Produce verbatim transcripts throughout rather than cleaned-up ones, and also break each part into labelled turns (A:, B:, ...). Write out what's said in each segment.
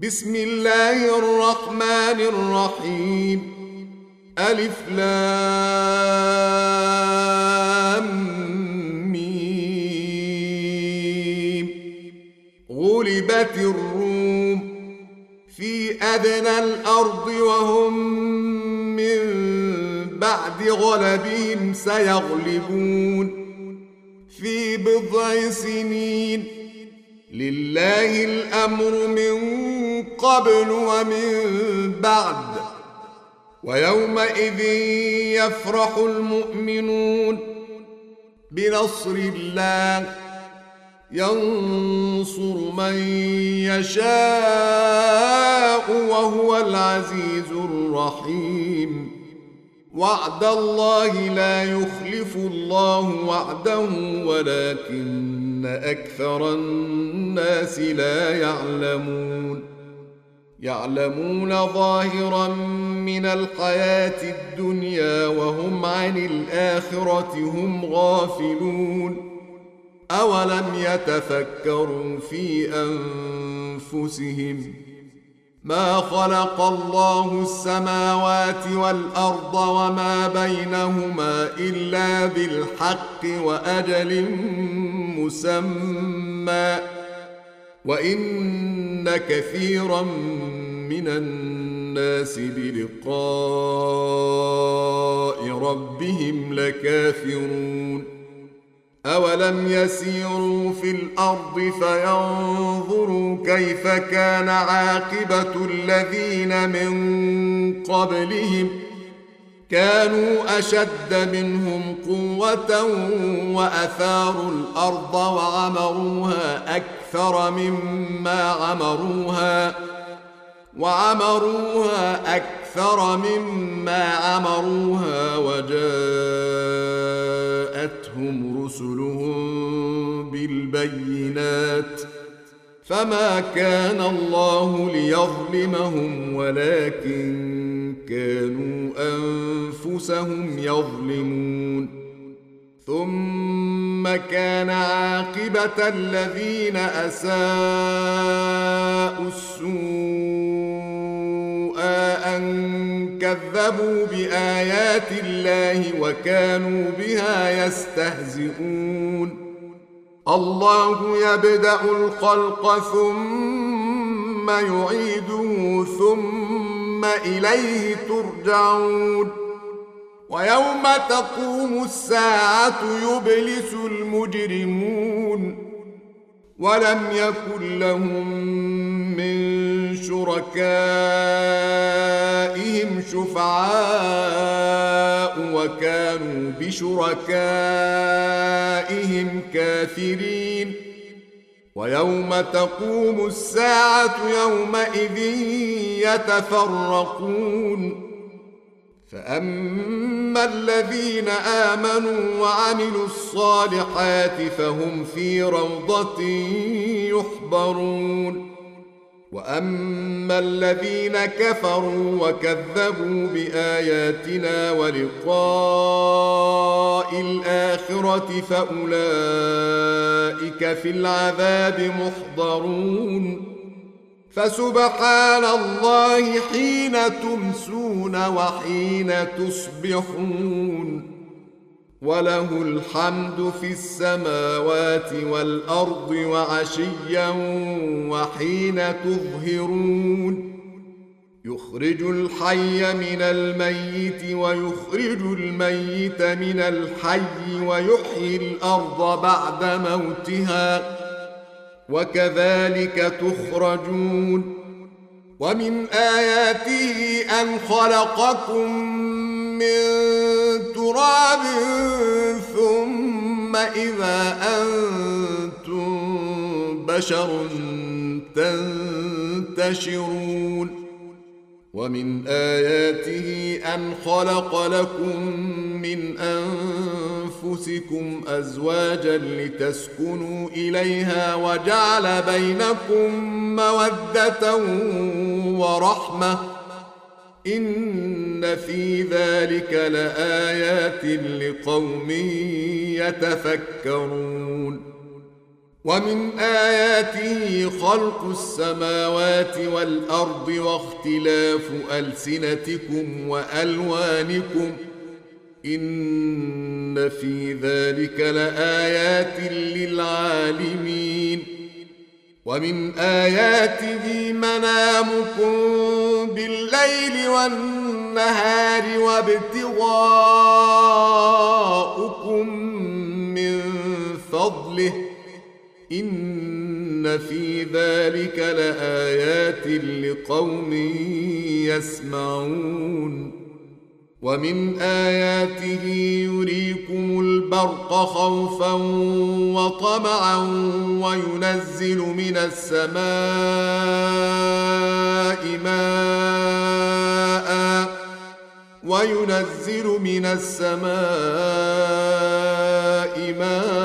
A: بسم الله الرحمن الرحيم. ألف لام ميم. غلبت الروم في أدنى الأرض وهم من بعد غلبهم سيغلبون في بضع سنين. لله الأمر من قبل ومن بعد، ويومئذ يفرح المؤمنون بنصر الله ينصر من يشاء وهو العزيز الرحيم. وعد الله لا يخلف الله وعده ولكن أكثر الناس لا يعلمون. يعلمون ظاهرا من الحياة الدنيا وهم عن الآخرة هم غافلون. أولم يتفكروا في أنفسهم ما خلق الله السماوات والأرض وما بينهما إلا بالحق وأجل مسمى، وإن كثيرا من الناس بلقاء ربهم لكافرون. أولم يسيروا في الأرض فينظروا كيف كان عاقبة الذين من قبلهم كانوا أشد منهم قوة وأثاروا الأرض وعمروها أكثر مما عمروها وعمروها أكثر مما عمروها وجاءتهم رسلهم بالبينات فما كان الله ليظلمهم ولكن كانوا أنفسهم يظلمون. ثم كان عاقبة الذين أساءوا السوء أن كذبوا بآيات الله وكانوا بها يستهزئون. الله يبدأ الخلق ثم يعيده ثم إليه ترجعون. ويوم تقوم الساعة يبلس المجرمون ولم يكن لهم من شركائهم شفعاء وكانوا بشركائهم كافرين. ويوم تقوم الساعة يومئذ يتفرقون، فأما الذين آمنوا وعملوا الصالحات فهم في روضة يحبرون. وأما الذين كفروا وكذبوا بآياتنا ولقاء الآخرة فأولئك في العذاب محضرون. فسبحان الله حين تمسون وحين تصبحون، وله الحمد في السماوات والأرض وعشيا وحين تظهرون. يخرج الحي من الميت ويخرج الميت من الحي ويحيي الأرض بعد موتها وكذلك تخرجون. ومن آياته أن خلقكم من تراب ثم إذا أنتم بشر تنتشرون. ومن آياته أن خلق لكم من أنفسكم أزواجا لتسكنوا إليها وجعل بينكم مودة ورحمة إن في ذلك لآيات لقوم يتفكرون. ومن آياته خلق السماوات والأرض واختلاف ألسنتكم وألوانكم إن في ذلك لآيات للعالمين ومن آياته منامكم بالليل والنهار وابتغاؤكم من فضله إن في ذلك لآيات لقوم يسمعون ومن آياته يريكم البرق خوفا وطمعا وينزل من السماء ماء وينزل من السماء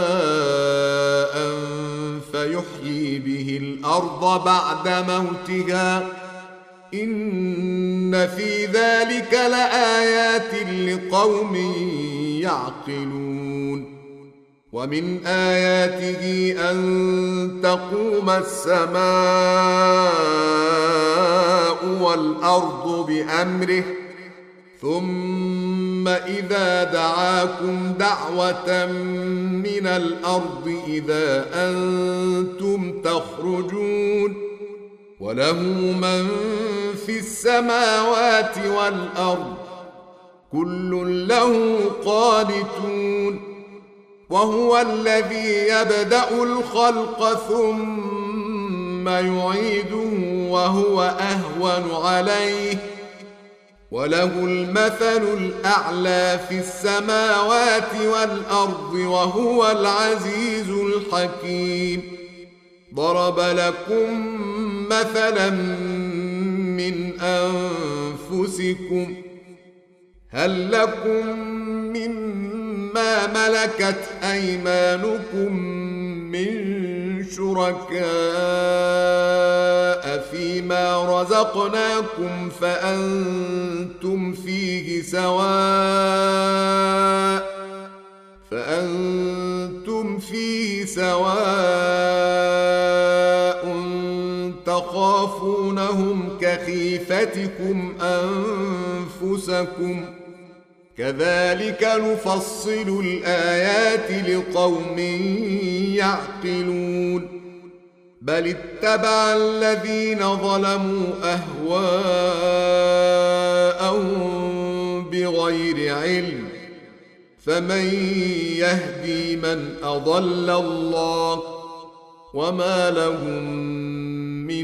A: ماء فيحيي به الأرض بعد موتها إن في ذلك لآيات لقوم يعقلون ومن آياته أن تقوم السماء والأرض بأمره ثم إذا دعاكم دعوة من الأرض إذا أنتم تخرجون وله من في السماوات والأرض كل له قانتون وهو الذي يبدأ الخلق ثم يعيده وهو أهون عليه وله المثل الأعلى في السماوات والأرض وهو العزيز الحكيم ضرب لكم مثلا من أنفسكم هل لكم مما ملكت أيمانكم من شركاء فيما رزقناكم فأنتم فيه سواء فأنتم فيه سواء تخافونهم كخيفتكم أنفسكم كذلك نفصل الآيات لقوم يعقلون بل اتبع الذين ظلموا أهواءهم بغير علم فمن يهدي من أضل الله وما لهم من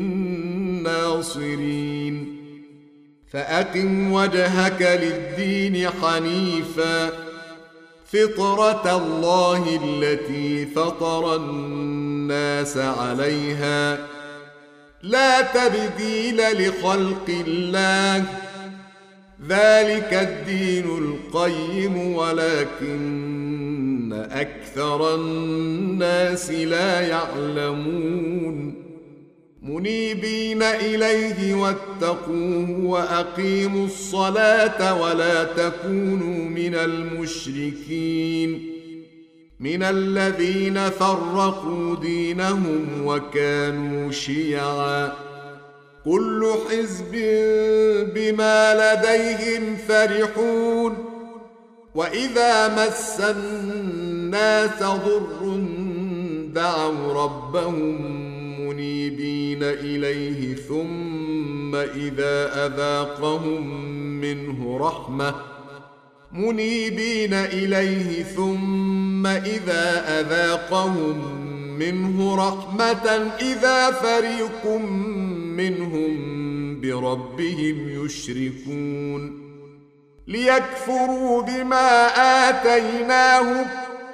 A: ناصرين فأقم وجهك للدين حنيفا فطرة الله التي فطر الناس عليها لا تبديل لخلق الله ذلك الدين القيم ولكن أكثر الناس لا يعلمون منيبين إليه واتقوه وأقيموا الصلاة ولا تكونوا من المشركين من الذين فرقوا دينهم وكانوا شيعا كل حزب بما لديهم فرحون وإذا مس الناس ضر دعوا ربهم منيبين إليه ثم إذا أذاقهم منه رحمة منيبين إليه ثم إذا أذاقهم منه رحمة إذا فريق منهم بربهم يشركون ليكفروا بما آتيناهم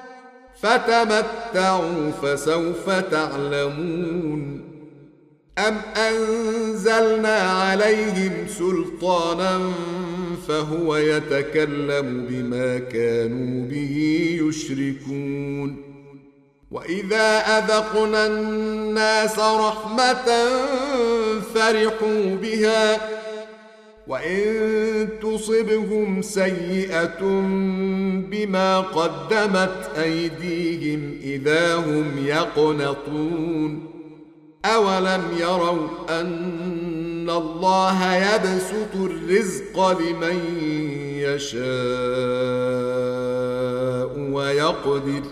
A: فتمتعوا فسوف تعلمون أم أنزلنا عليهم سلطانا فهو يتكلم بما كانوا به يشركون وإذا أذقنا الناس رحمة فرحوا بها وإن تصبهم سيئة بما قدمت أيديهم إذا هم يقنطون أولم يروا أن الله يبسط الرزق لمن يشاء ويقدر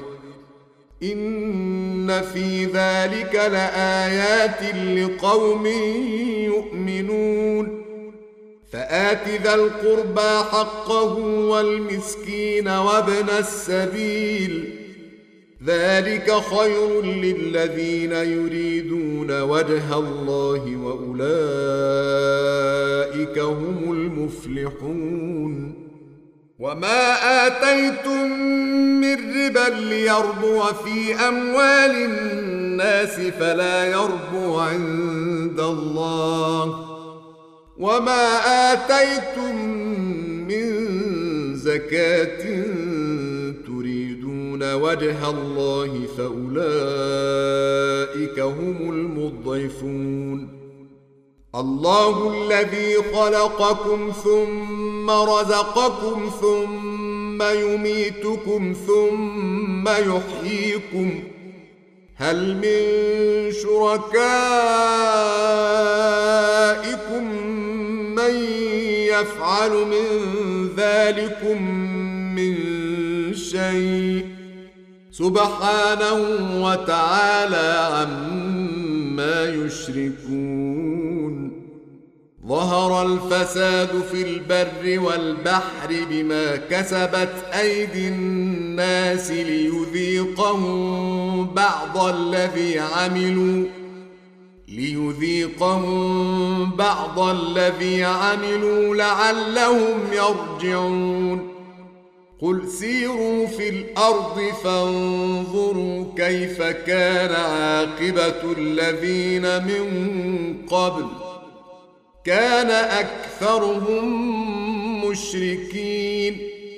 A: إن في ذلك لآيات لقوم يؤمنون فآت ذا القربى حقه والمسكين وابن السبيل ذلك خير للذين يريدون وجه الله وأولئك هم المفلحون وما آتيتم من ربا ليربو في أموال الناس فلا يربو عند الله وما آتيتم من زكاة تريدون وجه الله فأولئك هم المضعفون الله الذي خلقكم ثم رزقكم ثم يميتكم ثم يحييكم هل من شركائكم من يفعل من ذلكم من شيء سبحانه وتعالى عما يشركون ظهر الفساد في البر والبحر بما كسبت أيدي الناس ليذيقهم بعض الذي عملوا ليذيقهم بعض الذي عملوا لعلهم يرجعون قل سيروا في الأرض فانظروا كيف كان عاقبة الذين من قبل كان أكثرهم مشركين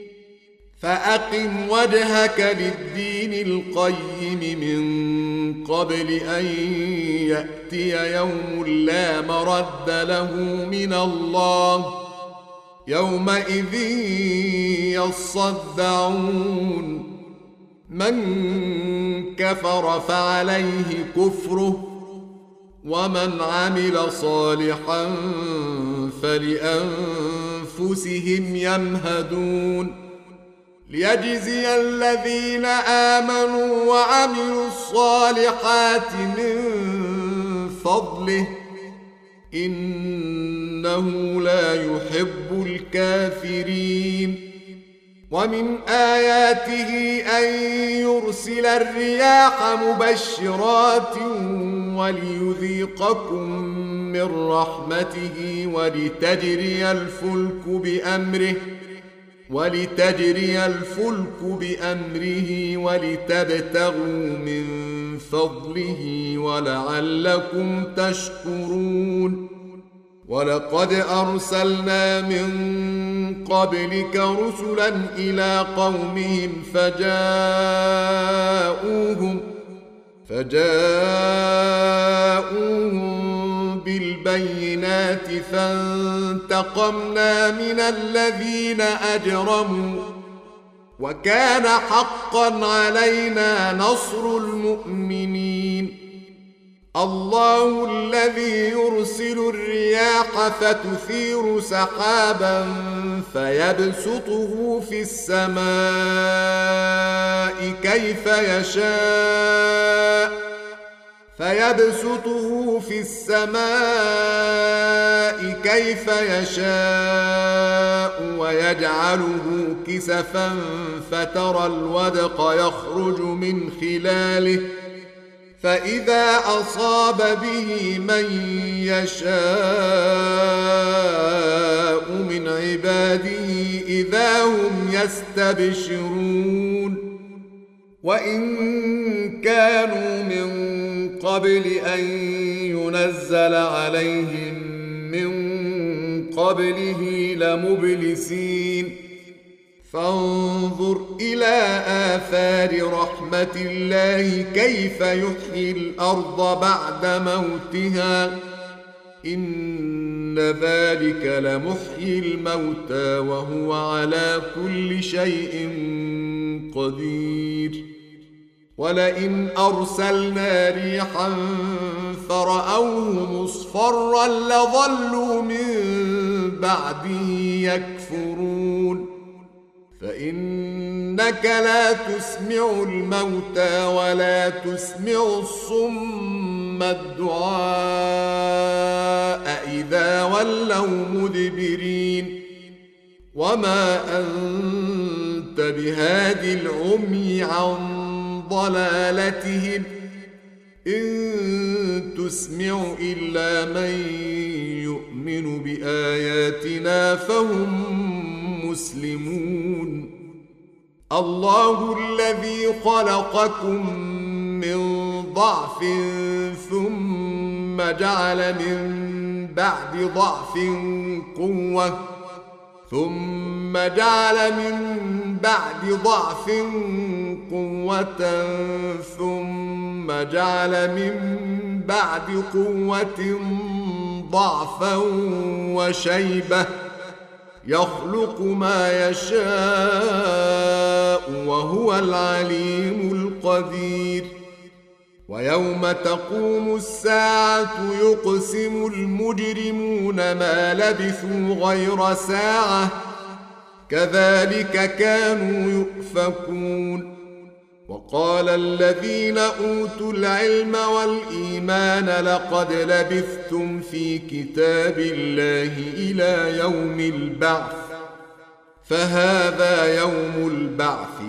A: فأقم وجهك للدين القيم من قبل أن يأتي يوم لا مرد له من الله يومئذ يصدعون من كفر فعليه كفره ومن عمل صالحا فلأنفسهم يمهدون ليجزي الذين آمنوا وعملوا الصالحات من فضله إنه لا يحب الكافرين ومن آياته أن يرسل الرياح مبشرات وليذيقكم من رحمته ولتجري الفلك بأمره ولتجري الفلك بأمره ولتبتغوا من فضله ولعلكم تشكرون ولقد أرسلنا من قبلك رسلا إلى قومهم فجاءوهم فجاءوهم بالبينات فانتقمنا من الذين أجرموا وكان حقا علينا نصر المؤمنين الله الذي يرسل الرياح فتثير سحابا فيبسطه في السماء كيف يشاء فيبسطه في السماء كيف يشاء ويجعله كسفا فترى الودق يخرج من خلاله فإذا أصاب به من يشاء من عباده إذا هم يستبشرون وإن كانوا من قبل أن ينزل عليهم من قبله لمبلسين فانظر إلى آثار رحمة الله كيف يحيي الأرض بعد موتها إن ذلك لمحيي الموتى وهو على كل شيء قدير. ولئن أرسلنا ريحا فرأوه مصفرا لظلوا من بعده يكفرون. فإنك لا تسمع الموتى ولا تسمع الصم الدعاء إذا ولوا مدبرين. وما أنت بهادي العمي عن ضلالتهم إن تسمع إلا من يؤمن بآياتنا فهم مسلمون. الله الذي خلقكم من ضعف ثم جعل من بعد ضعف قوة ثم جعل من بعد ضعف قوة ثم جعل من بعد قوة ضعفا وشيبة يخلق ما يشاء وهو العليم القدير. ويوم تقوم الساعة يقسم المجرمون ما لبثوا غير ساعة كذلك كانوا يؤفكون. وقال الذين أوتوا العلم والإيمان لقد لبثتم في كتاب الله إلى يوم البعث فهذا يوم البعث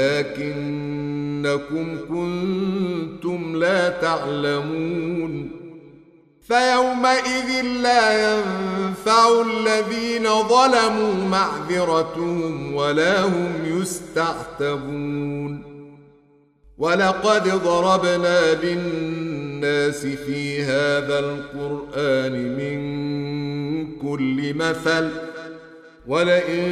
A: ولكنكم كنتم لا تعلمون. فيومئذ لا ينفع الذين ظلموا معذرتهم ولا هم يستعتبون. ولقد ضربنا للناس في هذا القرآن من كل مثل ولئن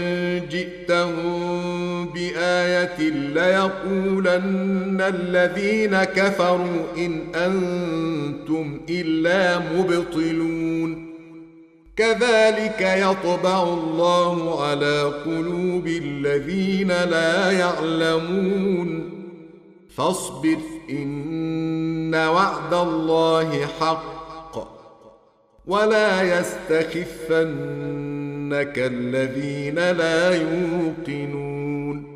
A: جئتهم بآية ليقولن الذين كفروا إن أنتم إلا مبطلون. كذلك يطبع الله على قلوب الذين لا يعلمون. فاصبر إن وعد الله حق ولا يستخفنك الذين لا يوقنون.